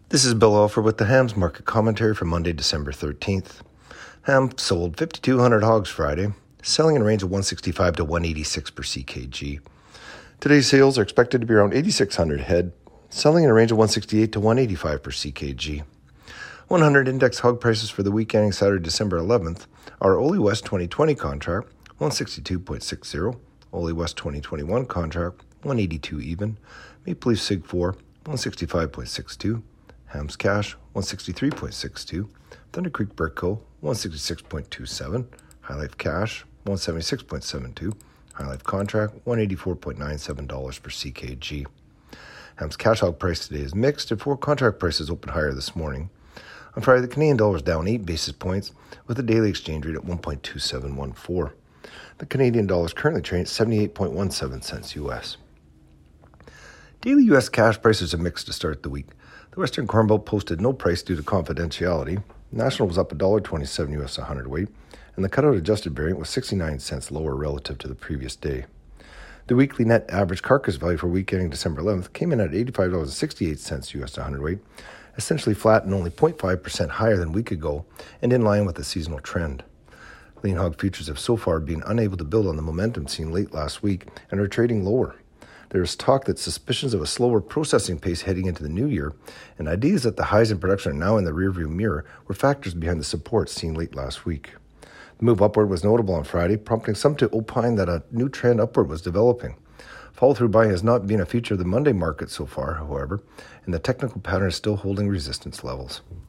This is Bill Alford with the Hams Market Commentary for Monday, December 13th. Ham sold 5,200 hogs Friday, selling in a range of 165 to 186 per CKG. Today's sales are expected to be around 8,600 head, selling in a range of 168 to 185 per CKG. 100 index hog prices for the week ending Saturday, December 11th are Ole West 2020 contract, 162.60, Ole West 2021 contract, 182 even, Maple Leaf Sig 4, 165.62, Hams Cash, 163.62, Thunder Creek Burco, 166.27, High Life Cash, 176.72, High Life Contract, $184.97 per CKG. Hams Cash hog price today is mixed, and forward contract prices opened higher this morning. On Friday, the Canadian dollar is down 8 basis points, with the daily exchange rate at 1.2714. The Canadian dollar is currently trading at 78.17 cents U.S. Daily U.S. cash prices are mixed to start the week. The Western Corn Belt posted no price due to confidentiality. National was up $1.27 U.S. a hundredweight, and the cutout adjusted variant was 69 cents lower relative to the previous day. The weekly net average carcass value for week ending December 11th came in at $85.68 U.S. a hundredweight, essentially flat and only 0.5% higher than a week ago, and in line with the seasonal trend. Lean hog futures have so far been unable to build on the momentum seen late last week and are trading lower. There is talk that suspicions of a slower processing pace heading into the new year and ideas that the highs in production are now in the rearview mirror were factors behind the support seen late last week. The move upward was notable on Friday, prompting some to opine that a new trend upward was developing. Follow-through buying has not been a feature of the Monday market so far, however, and the technical pattern is still holding resistance levels.